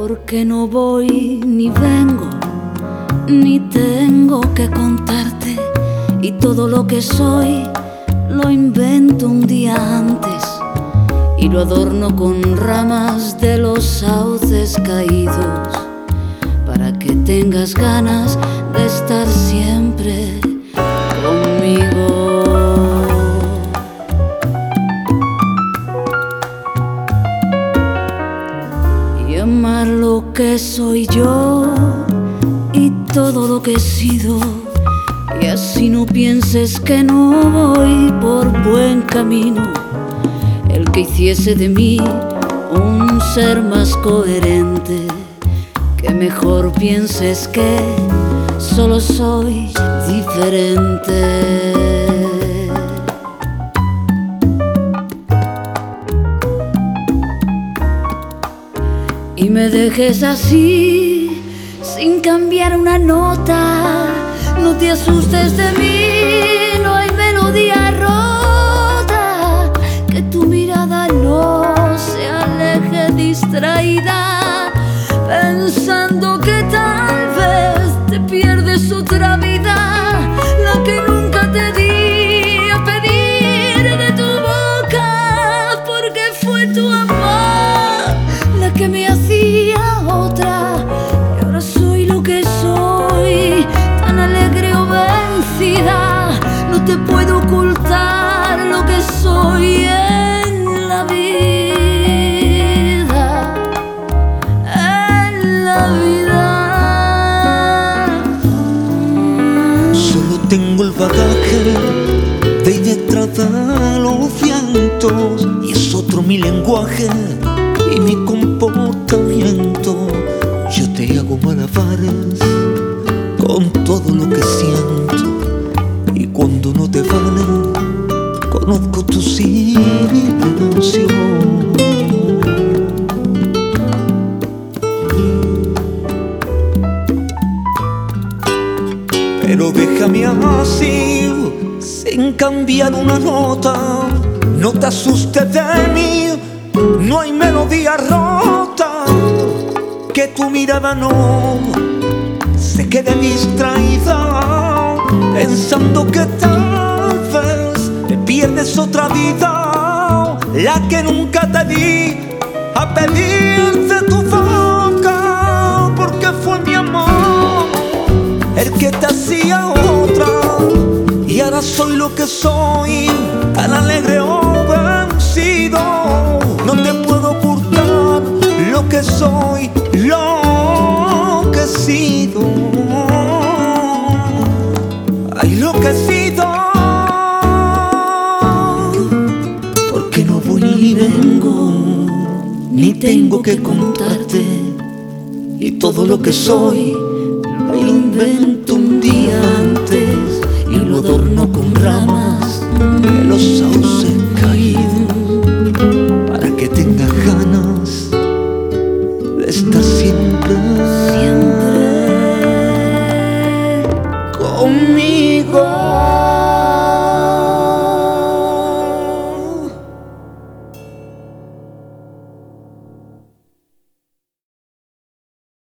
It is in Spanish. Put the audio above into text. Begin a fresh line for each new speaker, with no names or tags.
porque no voy ni vengo, ni tengo que contarte, y todo lo que soy lo invento un día antes y lo adorno con ramas de los sauces caídos, para que tengas ganas de estar siempre conmigo. Y amar lo que soy yo y todo lo que he sido, y así no pienses que no voy por buen camino. El que hiciese de mí un ser más coherente, que mejor pienses que solo soy diferente. Y me dejes así, sin cambiar una nota. No te asustes de mí, no hay melodía rota. Que tu mirada no se aleje distraída, pensando que tal vez te pierdes otra vida, la que nunca te di a pedir de tu boca, porque fue tu amor la que me hacía otra. Y ahora soy lo que soy, tan alegre o vencida. No te puedo ocultar lo que soy en la vida, en la vida.
Solo tengo el bagaje de ir detrás de los vientos, y es otro mi lenguaje y mi comportamiento. Yo te hago malabares con todo lo que siento, y cuando no te vale, conozco tu silencio. Pero déjame así, sin cambiar una nota. No te asustes de mí, no hay melodía rota. Que tu mirada no se quede distraída, pensando que tal vez te pierdes otra vida, la que nunca te di a pedirte tu boca, porque fue mi amor el que te hacía otra. Y ahora soy lo que soy, tan alegre o vencido. No te puedo ocultar lo que soy, lo que he sido. Ay, lo que he sido.
Porque no voy ni vengo, ni tengo que contarte, y todo lo que soy lo invento un día antes y lo adorno con ramas de los sauces caídos, para que tengas ganas de estar siempre